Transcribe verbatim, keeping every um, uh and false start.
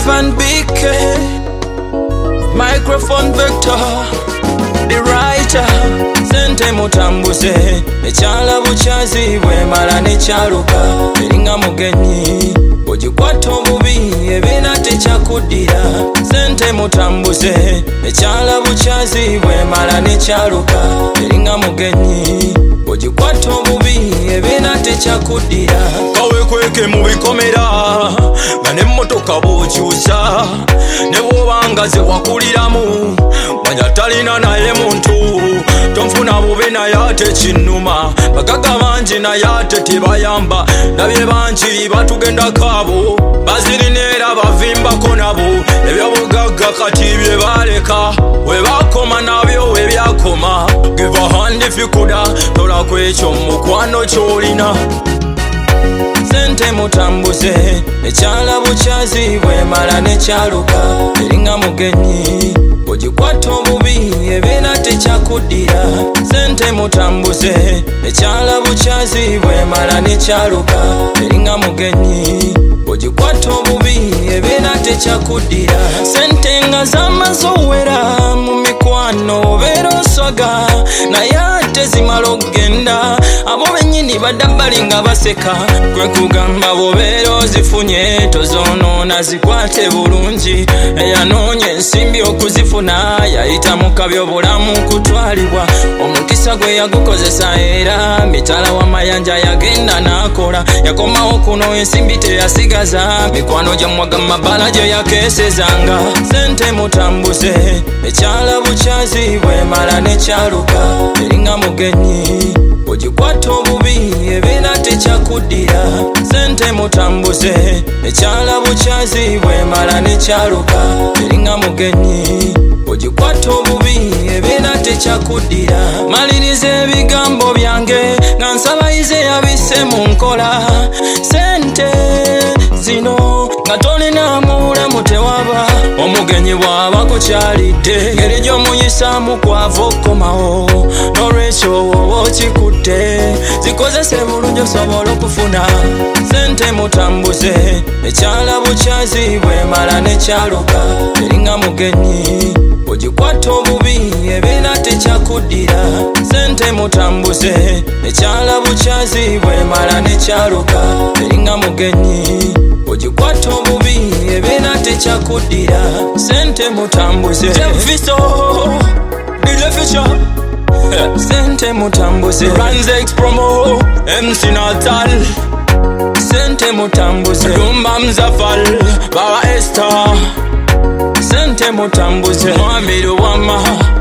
Ivan B K, Microphone Vector, the writer. Sente mutambuze ekyala bukyazi bwemala nekyaluka eringa mugenyi ogikwata obubi ebeera tekyakuddira. Sente mutambuze ekyala bukyazi bwemala nekyaluka eringa mugenyi ogikwata obubi ebeera tekyakuddira. Kawekweke mu bikomera nga n'emmotoka bw'okyusa ne bw'obanga ze wakuliramu manya talina naye muntu. Tonfuna bubi naye ate kinnuma, bagaga bangi naye ate tebayamba. Nabye bangi batugendako abo bazirina era bavimbako nabo. Ebyobugagga kati bye baleka we bakoma nabyo we byakoma. Give a hand if you coulda, tola kwekyo mukwano kyolina. Sente mutambuze ekyala bukyazi bwemala nekyaluka eringa mugenyi ogikwata obubi ebeera tekyakuddira. Sente mutambuze ekyala bukyazi bwemala nekyaluka eringa mugenyi ogikwata obubi ebeera tekyakuddira. Sente nga zamaze owera mu mikwano obeera oswaga naye ate zimala okgenda abo bennyini badda bali nga baseka. Kwe kugamba bw'obeera ozifunye tozoonoona zikwate bulungi. Eyanoonya ensimbi okuzifuna yayita mu kabyobulamu kutwalibwa. Omukisa gwe yagukozesa era mitala w'amayanja yagenda n'akola. Yakomawo kuno ensimbi teyasigaza mikwano gyamwaga mabala gye yakeesezanga. Sente mutambuze ekyala bukyazi bwemala nekyaluka eringa mugenyi ogikwata obubi ebeera tekyakuddira. Sente mutambuze ekyala bukyazi bwemala nekyaluka eringa mugenyi ogikwata obubi ebeera tekyakuddira. Maliriza ebigambo byange nga nsabayize yabisse mu nkola. Sente zino nga tolina mulamu tewaba omugenyi bw'aba kukyalidde. Ngeri gy'omuyisaamu kwava okkomawo n'olwekyo woba okikutte zikozese bulungi osobola okufuna. Sente mutambuze ekyala bukyazi bwemala nekyaluka eringa mugenyi ogikwata obubi ebeera tekyakuddira. Sente mutambuze ekyala bukyazi bwemala nekyaluka eringa mugenyi ogikwata obubi ebeera tekyakuddira. Sente mutambuze Jefiso D J Fisher. Sente mutambuze Ranzex Promo M C Natal. Sente mutambuze Lumba Mzafal Baba Esther. Sente mutambuze Mwami Luwama